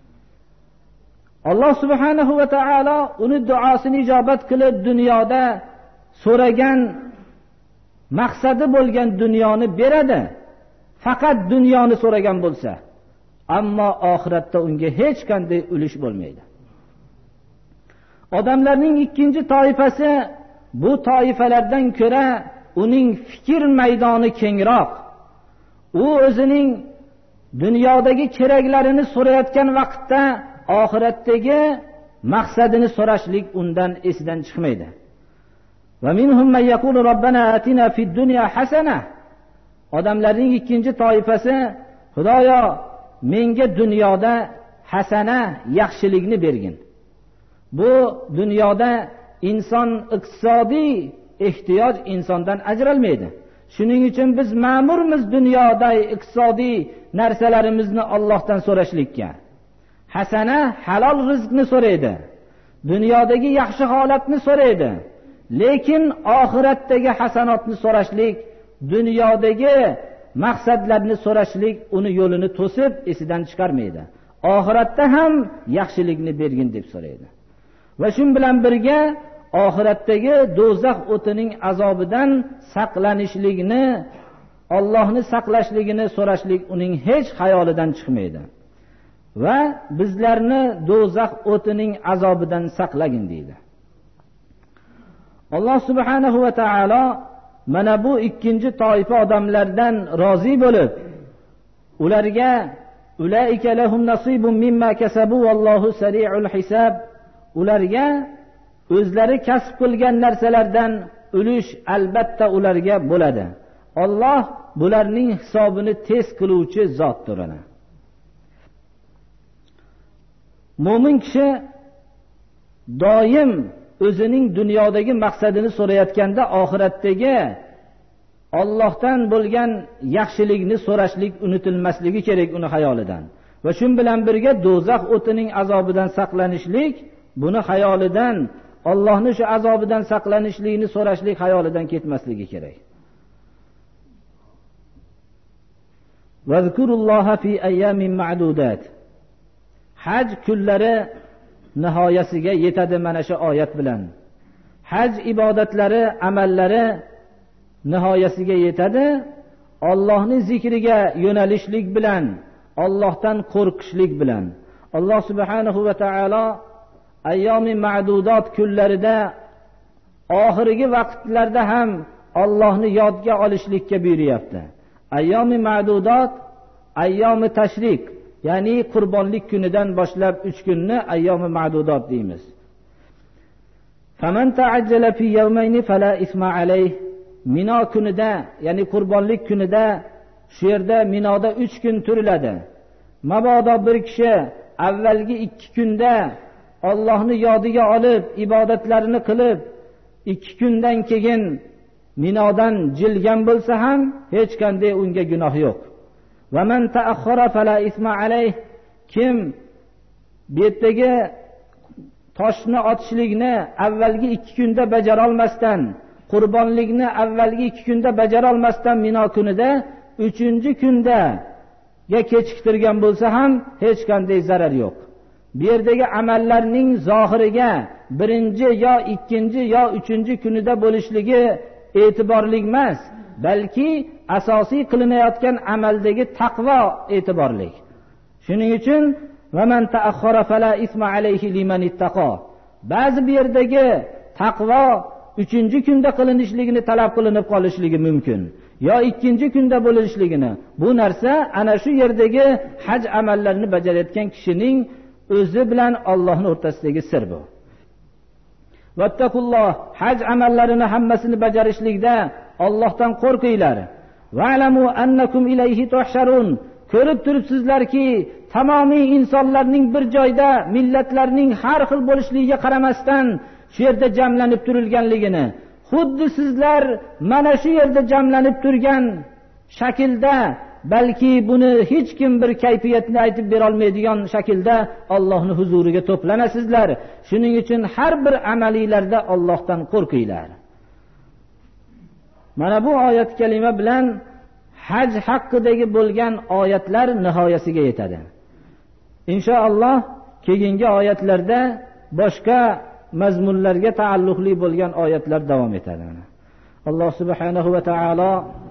Alloh subhanahu va taolo uni duosini ijobat qilib dunyoda so'ragan maqsadi bo'lgan dunyoni beradi. Faqat dunyoni so'ragan bo'lsa, ammo oxiratda unga hech qanday ulush bo'lmaydi. Odamlarning ikkinchi toifasi bu toifalardan ko'ra uning fikr maydoni kengroq. U o'zining dunyodagi keraklarini so'rayotgan vaqtda oxiratdagi maqsadini so'rashlik undan esidan chiqmaydi. Va minhum man yaqulu robbana atina fid dunya hasana. Odamlarning ikkinchi toifasi, Xudoyo menga dunyoda hasana, yaxshilikni bergin. Bu dunyoda inson iqtisodiy ehtiyoj insondan ajralmaydi. Shuning uchun biz ma'murmiz dunyoda iqtisodiy narsalarimizni Allohdan so'rashlikka. Hasana halol rizqni so'raydi. Dunyodagi yaxshi holatni so'raydi. Lekin oxiratdagi hasanotni so'rashlik, dunyodagi maqsadlarni so'rashlik uni yo'lini to'sib esidan chiqarmaydi. Oxiratda ham yaxshilikni bergin deb so'raydi. Va shun bilan birga oxiratdagi do'zax o'tining azobidan saqlanishlikni, Allohni saqlashligini so'rashlik uning hech xayolidan chiqmaydi. Va bizlarni do'zax o'tining azobidan saqlagin deydi. Alloh subhanahu va taolo mana bu ikkinchi toifa odamlardan rozi bo'lib, ularga ulaika lahum nasibun mimma kasabu vallohu sari'ul hisab, ularga o'zlari kasb qilgan narsalardan ulush albatta ularga bo'ladi. Alloh bularning hisobini tez qiluvchi zotdir. Mo'min kishi doim o'zining dunyodagi maqsadini so'rayotganda oxiratdagi Allohdan bo'lgan yaxshilikni so'rashlik unutilmasligi kerak uni hayolidan. Va shun bilan birga do'zax o'tining azobidan saqlanishlik buni hayolidan Allohning shu azobidan saqlanishlikni so'rashlik xayolidan ketmasligi kerak. Vazkurulloha fi ayyamin ma'dudat. Haj kunlari nihoyasiga yetadi mana shu oyat bilan. Haj ibodatlari, amallari nihoyasiga yetadi. Allohning zikriga yo'nalishlik bilan, Allohdan qo'rqishlik bilan. Alloh subhanahu va taolo ayyomi ma'dudat kunlarida oxirgi vaqtlarda ham Allohni yodga olishlikka buyuryapti. Ayyomi ma'dudat, ayyomi tashrik, ya'ni qurbonlik kunidan boshlab 3 kunni ayyomi ma'dudat deymiz. Faman ta'ajjala fi yawmayni fala isma alayh. Mino kunida, ya'ni qurbonlik kunida shu yerda Minoda 3 kun turiladi. Mabodo bir kishi avvalgi 2 kunda Allohni yodiga olib, ibodatlarini qilib, 2 kundan keyin Minodan jilgan bo'lsa ham hech qanday unga gunoh yo'q. Va man ta'akhkhara fala isma alayh. Kim bu yerdagi toshni otishlikni avvalgi 2 kunda bajara olmasdan, qurbonlikni avvalgi 2 kunda bajara olmasdan Mino kunida 3-kunda kechiktirgan bo'lsa ham hech qanday zarar yo'q. Bu yerdagi amallarning zohiriga 1 yo 2 yo 3-kunida bo'lishligi e'tiborli emas, balki asosiy qilinayotgan amaldagi taqvo e'tiborli. Shuning uchun va man ta'akhkhara fala isma alayhi liman ittaqa. Ba'zi bu yerdagi taqvo 3-kunda qilinishligini talab qilinib qolishligi mumkin, yo 2-kunda bo'lishligini. Bu narsa ana shu yerdagi haj amallarini bajarayotgan kishining o'zi bilan Allohning o'rtasidagi sir bu. Vattaqulloh, haj amallarini hammasini bajarishlikda Allohdan qo'rqinglar. Va'lamu annakum ilayhi tuhsharun. Ko'rib turibsizlarki, tamomiy insonlarning bir joyda, millatlarning har xil bo'lishligiga qaramasdan shu yerda jamlanib turilganligini, xuddi sizlar mana shu yerda jamlanib turgan shaklda, balki buni hech kim bir kayfiyatni aytib bera olmaydigan shaklda Allohning huzuriga to'planasizlar. Shuning uchun har bir amalinglarda Allohdan qo'rqinglar. Mana bu oyat kalima bilan haj haqidagi bo'lgan oyatlar nihoyasiga yetadi. Inshaalloh keyingi oyatlarda boshqa mazmunlarga taalluqli bo'lgan oyatlar davom etadi. Alloh subhanahu va taolo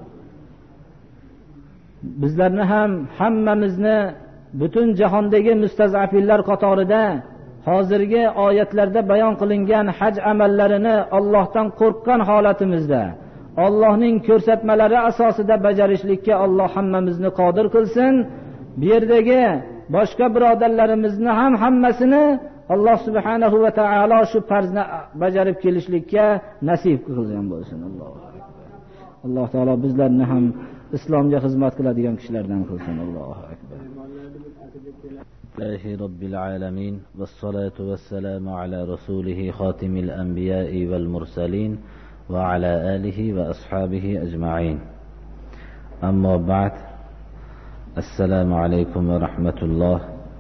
bizlarni ham hammamizni butun jahondagi mustazafillar qatorida hozirgi oyatlarda bayon qilingan haj amallarini Allohdan qo'rqqan holatimizda Allohning ko'rsatmalari asosida bajarishlikka Alloh hammamizni qodir qilsin. Bu yerdagi boshqa birodarlarimizni ham hammasini Alloh subhanahu va taolo shu farzni bajarib kelishlikka nasib qilgan bo'lsin. Alloh taolo bizlarni ham islomga xizmat qiladigan kishilardan qilsin. Allohu akbar. Allohi robbil alamin va salatu vassalamu ala rasulih xotimil anbiya'i val mursalin va ala alihi va ashabihi ajma'in. Amma ba'd. Assalomu alaykum va rahmatulloh.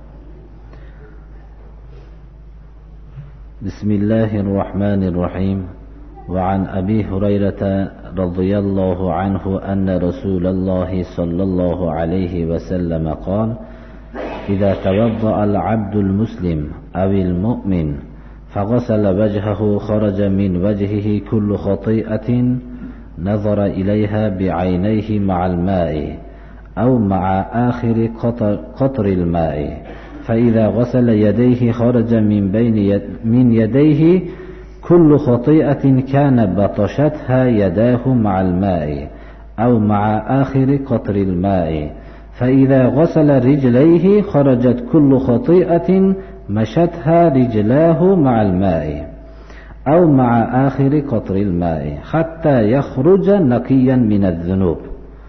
Bismillahir rohmanir rohim. وعن أبي هريرة رضي الله عنه أن رسول الله صلى الله عليه وسلم قال: إذا توضأ العبد المسلم أو المؤمن فغسل وجهه خرج من وجهه كل خطيئة نظر إليها بعينيه مع الماء أو مع آخر قطر الماء، فإذا غسل يديه خرج من يديه كل خطيئة كان بطشتها يداه مع الماء أو مع آخر قطر الماء، فإذا غسل رجليه خرجت كل خطيئة مشتها رجلاه مع الماء أو مع آخر قطر الماء حتى يخرج نقيا من الذنوب.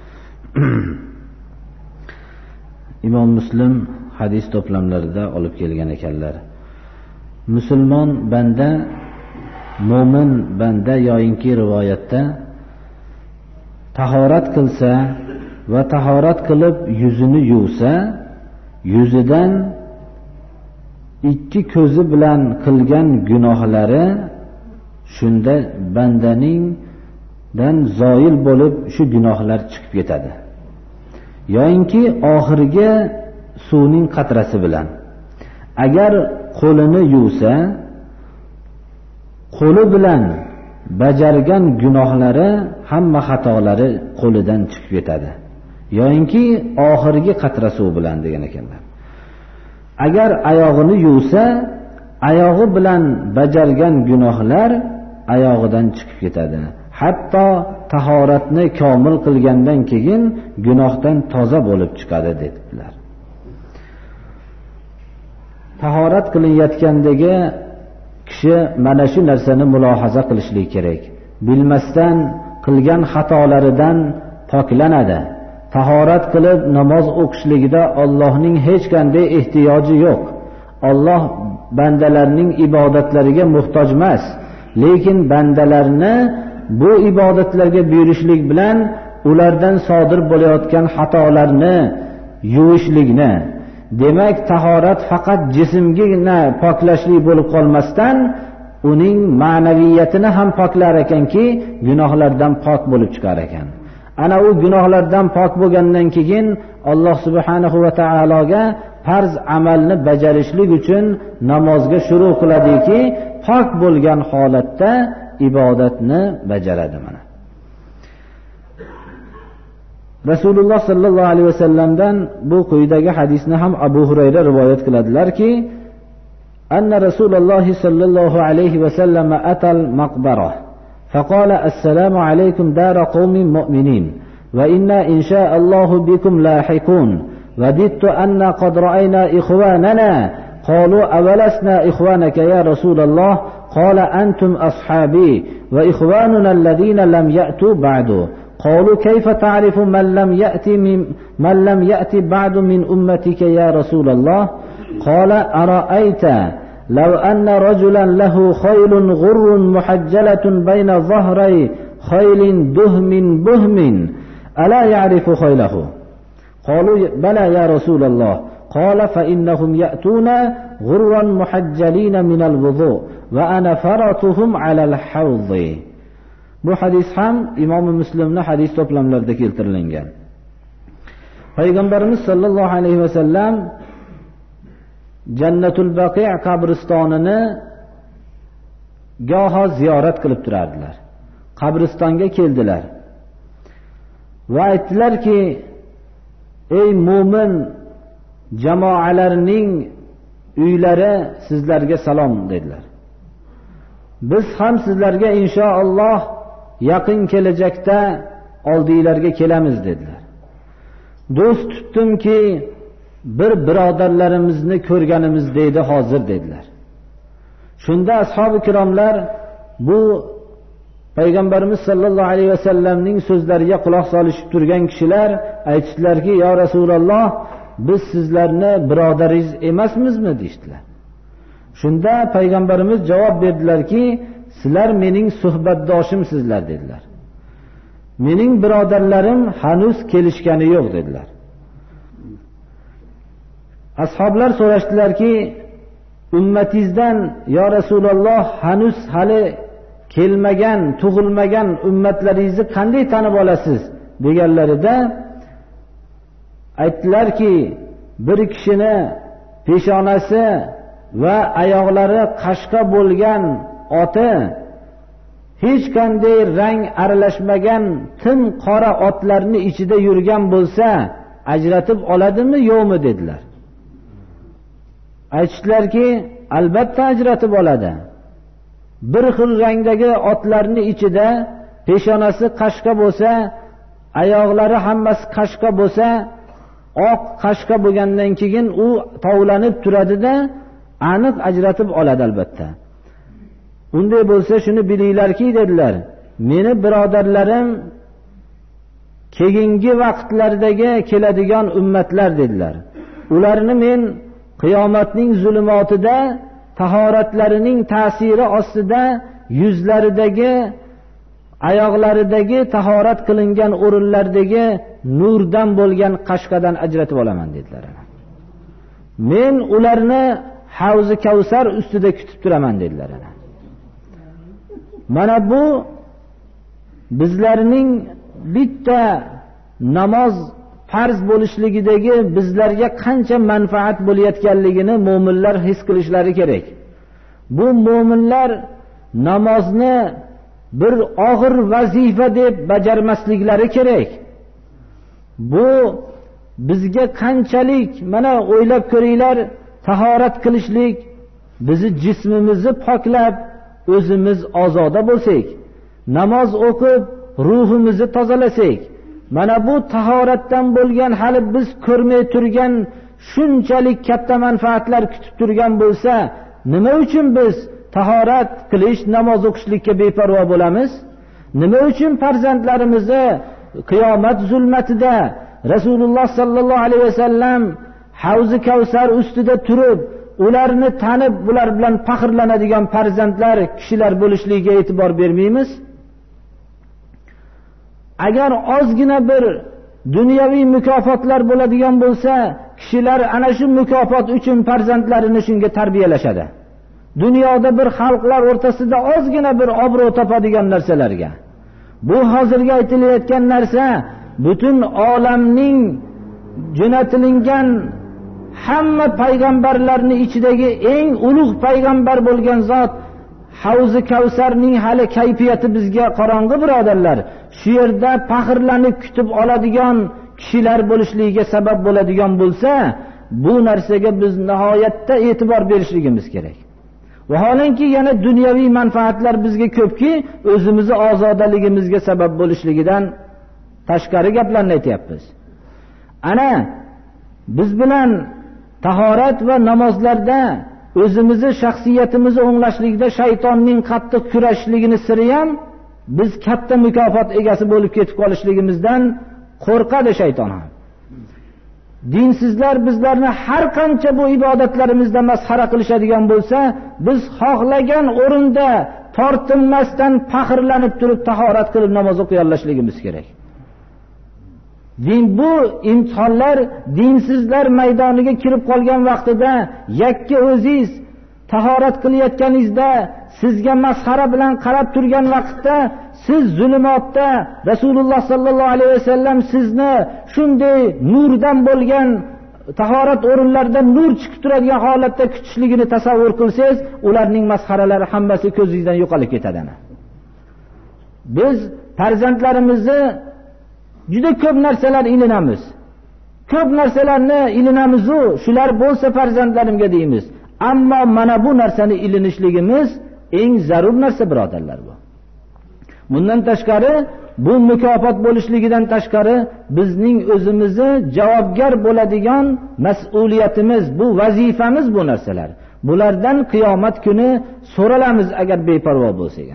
İmam Müslim hadis to'plamlarida olib kelgan ekanlar. Musulmon banda, mo'min banda yoyinki rivoyatda tahorat qilsa va tahorat qilib yuzini yuvsa, yuzidan ikki ko'zi bilan qilgan gunohlari shunda bandaningdan zoil bo'lib shu gunohlar chiqib ketadi. Yoinki oxirgi suvning qatrasi bilan agar qo'lini yuvsa, qo'li bilan bajargan gunohlari, hamma xatolari qo'lidan chiqib ketadi. Yoinki oxirgi qatra suv bilan degan ekanlar. Agar oyog'ini yuvsa, oyog'i bilan bajargan gunohlar oyog'idan chiqib ketadi. Hatto tahoratni komil qilgandan keyin gunohdan toza bo'lib chiqadi dedilar. Tahorat qilinayotgandagi kishi mana shu narsani mulohaza qilishlik kerak. Bilmasdan qilgan xatolaridan poklanadi. Tahorat qilib namoz o'qishligida Allohning hech qanday ehtiyoji yo'q. Alloh bandalarning ibodatlariga muhtoj emas, lekin bandalarni bu ibodatlarga buyurishlik bilan ulardan sodir bo'layotgan xatolarni yuvishlikni, demak tahorat faqat jismgina poklashlik bo'lib qolmasdan uning ma'naviyatini ham poklar ekanki, gunohlardan pok bo'lib chiqar ekan. Ana u gunohlardan pok bo'lgandan keyin Alloh subhanahu va taologa farz amalni bajarishlik uchun namozga shuru qiladiki, pok bo'lgan holatda ibodatni bajaradi. Mana Rasululloh sallallohu alayhi vasallamdan bu quyidagi hadisni ham Abu Hurayra rivoyat qiladilarki, anna Rasululloh sallallohu alayhi vasallam atal maqbara فقال السلام عليكم دار قوم مؤمنين وإنا إن شاء الله بكم لاحقون وددت أن قد رأينا إخواننا قالوا أولسنا إخوانك يا رسول الله قال أنتم أصحابي وإخواننا الذين لم يأتوا بعد قالوا كيف تعرف من لم يأتي بعد من أمتك يا رسول الله قال أرأيت لو أن رجلا له خيل غر محجلة بين ظهري خيل دهم بهم ألا يعرف خيله قالوا بلى يا رسول الله قال فإنهم يأتون غرا محجلين من الوضوء وأنا فرطهم على الحوض. Bu hadis ham Imom Muslimning hadis to'plamlarida keltirilgan. Payg'ambarimiz sollallohu alayhi vasallam Jannatul Baqi' qabristonini goho ziyorat qilib turardilar. Qabristonga keldilar va aytdilarki, ey mo'min jamoalarning uylari, sizlarga salom dedilar. Biz ham sizlarga inshaalloh yaqin kelajakda oldinglarga kelamiz dedilar. Do'st tutdimki bir birodarlarimizni ko'rganimiz deydi hozir dedilar. Shunda ashabi kiromlar bu Payg'ambarimiz sollallohu alayhi vasallamning so'zlariga quloq solishib turgan kishilar aytishdilarki, yo Rasululloh, biz sizlarni birodaringiz emasmizmi deydilar. Shunda Payg'ambarimiz javob berdilarki, sizlar mening suhbatdoshimsizlar dedilar. Mening birodarlarim hanuz kelishgani yo'q dedilar. Ashoblar so'rashdilarki, ummatingizdan yo Rasululloh hanuz hali kelmagan, tug'ilmagan ummatlaringizni qanday tanib olasiz deganlarida aytdilarki, bir kishini peshonasi va oyoqlari qashqa bo'lgan oti hech qanday rang aralashmagan tim qora otlarni ichida yurgan bo'lsa ajratib oladimi yo'qmi dedilar. Aytishdilarki, albatta ajratib oladi. Bir xil rangdagi otlarni ichida peshonasi qashqa bo'lsa, oyoqlari hammasi qashqa bo'lsa, oq qashqa bo'lgandan keyin u tovlanib turadida aniq ajratib oladi albatta. Unday bo'lsa shuni bilinglarki dedilar, meni birodarlarim keyingi vaqtlardagi keladigan ummatlar dedilar. Ularni men qiyomatning zulumotida tahoratlarining ta'siri ostida yuzlaridagi, oyoqlaridagi tahorat qilingan o'rinlardagi nurdan bo'lgan qashqadan ajratib olaman dedilar. Men ularni Havzi Kavsar ustida kutib turaman dedilar. Mana bu bizlarning bitta namoz farz bo'lishligidagi bizlarga qancha manfaat bo'layotganligini mu'minlar his qilishlari kerak. Bu mu'minlar namozni bir og'ir vazifa deb bajarmasliklari kerak. Bu bizga qanchalik, mana o'ylab ko'ringlar, tahorat qilishlik, bizni jismimizni poklab o'zimiz ozoda bo'lsak, namoz o'qib ruhimizni tozalasak, mana bu tahoratdan bo'lgan hali biz ko'rmay turgan shunchalik katta manfaatlar kutib turgan bo'lsa, nima uchun biz tahorat qilish, namoz o'qishlikka beparvo bo'lamiz? Nima uchun farzandlarimizni qiyomat zulmatida Rasululloh sallallohu alayhi vasallam Havzi Kavsar ustida turib, ularni tanib, ular bilan faxrlanadigan farzandlar, kishilar bo'lishligiga e'tibor bermaymiz? Agar ozgina bir dunyoviy mukofotlar bo'ladigan bo'lsa, kishilar ana shu mukofot uchun farzandlarini shunga tarbiyalashadi. Dunyoda bir xalqlar o'rtasida ozgina bir obro' topadigan narsalarga. Bu hozirga aytilayotgan narsa butun olamning jo'natilingan hamma payg'ambarlarning ichidagi eng ulug' payg'ambar bo'lgan zot Havzi Kavsarning hali kayfiyati bizga qorong'i, birodarlar. Shu yerda faxrlanib kutib oladigan kishilar bo'lishligiga sabab bo'ladigan bo'lsa, bu narsaga biz nihoyatda e'tibor berishligimiz kerak. Vaholanki yana dunyoviy manfaatlar bizga ko'pki, o'zimizni ozodaligimizga sabab bo'lishligidan tashqari gaplarni aytyapmiz. Ana biz bilan tahorat va namozlarda o'zimizni shaxsiyatimizni o'nglashlikda shaytonning qattiq kurashishligini siri ham biz katta mukofot egasi bo'lib ketib qolishligimizdan qo'rqadi shayton ham. Dinsizlar bizlarni har qancha bu ibodatlarimizda masxara qilishadigan bo'lsa, biz xohlagan o'rinda tortinmasdan faxrlanib turib tahorat qilib namoz o'qiy olishligimiz kerak. Din bu imtihonlar dinsizlar maydoniga kirib qolgan vaqtida yakka o'zingiz tahorat qilayotganingizda sizga masxara bilan qarab turgan vaqtda siz zulumotda Rasululloh sallallohu alayhi vasallam sizni shunday nurdan bo'lgan tahorat o'rinlarida nur chiqib turadigan holatda kutishligini tasavvur qilsangiz, ularning masxaralari hammasi ko'zingizdan yo'qolib ketadi. Biz farzandlarimizni juda ko'p narsalar ilinamiz. Ko'p narsalarni ilinamiz-u, shular bo'lsa farzandlarimga deymiz. Ammo mana bu narsani ilinishligimiz eng zarur narsa, birodarlar bu. Bundan tashqari, bu mukofot bo'lishligidan tashqari bizning o'zimizni javobgar bo'ladigan mas'uliyatimiz, bu vazifamiz bu narsalar. Bulardan qiyomat kuni so'ralamiz agar beparvo bo'lsak.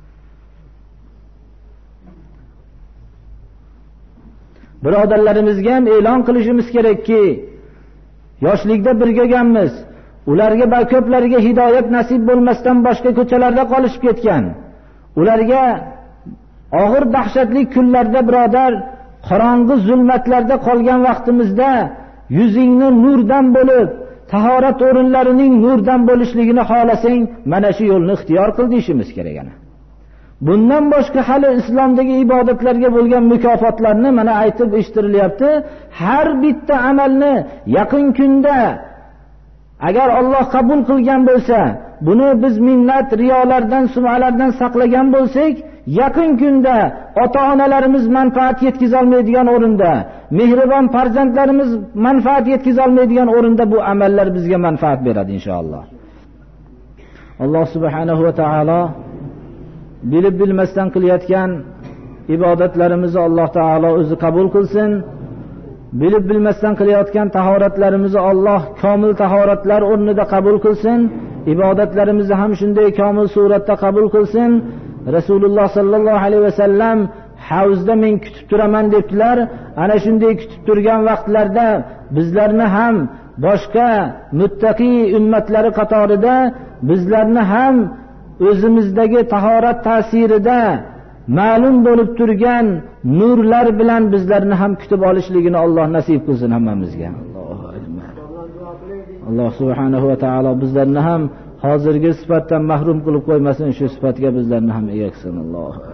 Birodarlarimizga ham e'lon qilishimiz kerakki, yoshlikda birgaganmiz. Ularga ko'plariga hidoyat nasib bo'lmasdan boshqa ko'chalarda qolishib ketgan. Ularga og'ir dahshatli kunlarda, birodar, qorong'i zulmatlarda qolgan vaqtimizda yuzingni nurdan bo'lib, tahorat o'rinlarining nurdan bo'lishligini xohlasang, mana shu yo'lni ixtiyor qil deyishimiz kerak. Bundan boshqa hali islomdagi ibodatlarga bo'lgan mukofotlarni mana aytib eshitirilyapti. Har bitta amalni yaqin kunda agar Alloh qabul qilgan bo'lsa, buni biz minnat, riyolardan, sum'alardan saqlagan bo'lsak, yaqin kunda ota-onalarimiz manfaat yetkiza olmaydigan o'rinda, mehribon farzandlarimiz manfaat yetkiza olmaydigan o'rinda bu amallar bizga manfaat beradi inshaalloh. Alloh subhanahu va taolo bilib bilmasdan qilayotgan ibodatlarimizni Alloh taolo o'zi qabul qilsin. Bilib bilmasdan qilayotgan tahoratlarimizni Alloh komil tahoratlar o'rnida qabul qilsin. Ibodatlarimizni ham shunday komil suratda qabul qilsin. Rasululloh sallallohu alayhi vasallam havzda men kutib turaman debdilar. Ana shunday kutib turgan vaqtlarda bizlarni ham boshqa muttaqi ummatlari qatorida bizlarni ham o'zimizdagi tahorat ta'sirida ma'lum bo'lib turgan nurlar bilan bizlarni ham kutib olishligini Alloh nasib qilsin hammamizga. Alloh subhanahu va taolo bizlarni ham hozirgi sifatdan mahrum qilib qo'ymasin, shu sifatga bizlarni ham ega qilsin. Allohu